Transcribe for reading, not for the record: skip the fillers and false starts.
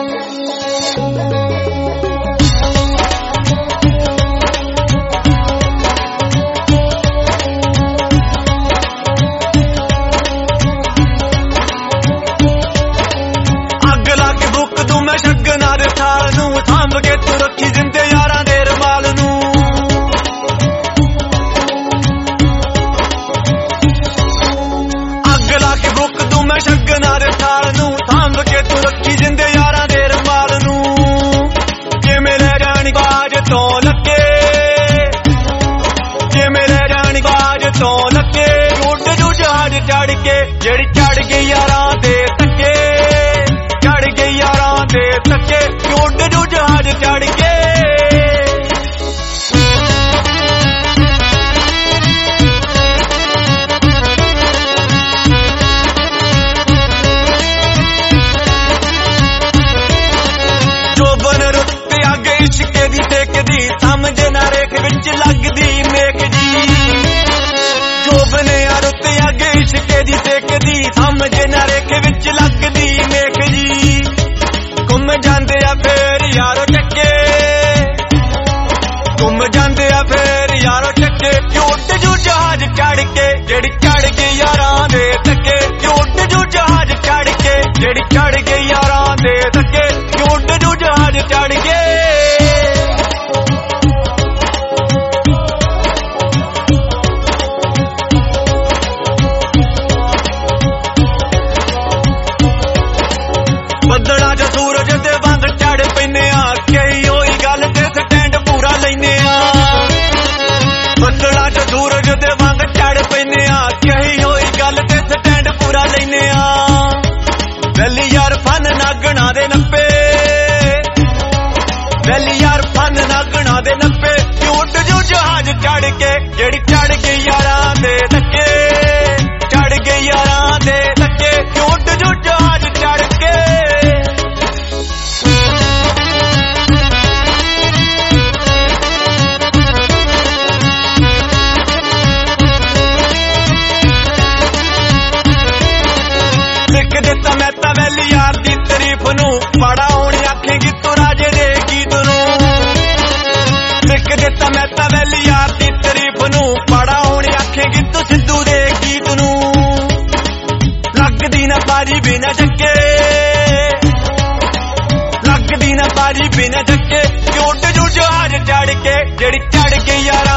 चढ़ के जेड़ी चढ़ गई यारां दे तके, चढ़ गई यारां दे तके, उड़ जू जहाज चढ़ के। जोबन रुत अग इश्के दी टेकदी, समझ ना रेख विच लगदी मेख जी। जोबन रुत अग इश्के दी टेकदी, समझ ना रेख विच लगदी मेख जी। घुम जांदे आ फेर यारो चक्के, घुम जांदे आ फेर यारो चक्के, उड़ जू जहाज चढ़ के जेड़ी चढ़ गई यारां दे तके, उड़ जू जहाज चढ़ के जेड़ी चढ़ गई यारां दे तके, उड़ जू जहाज चढ़ के। बदला च सूरज दे वांग चढ़ पैने आ, कई होई गल ते स्टैंड पूरा लैने आ। बदला च सूरज दे वांग चढ़ पैने आ, कई होई गल ते स्टैंड पूरा लैने आ। वैली यार फन नागना दे नप्पे, वैली यार फन नागना दे नप्पे, उड़ जू जहाज चढ़ के जेड़ी चढ़ गई यारां दे तके, चढ़ गई यारां दे तके, उड़ जू जहाज चढ़ के। लिख दिता मैं तां वैली यार दी तारीफ नूं, पड़ा होनी आखेगी तू राजे दे गीत नूं। लिख दिता मैं तां वैली यार दी तारीफ नूं, पड़ा होनी आखेगी तू सिद्धू दे गीत नूं। लगदी ना बारी बिना जक्के, लगदी ना बारी बिना जक्के, उड़ जू जहाज चढ़ के जेड़ी चढ़ गई यार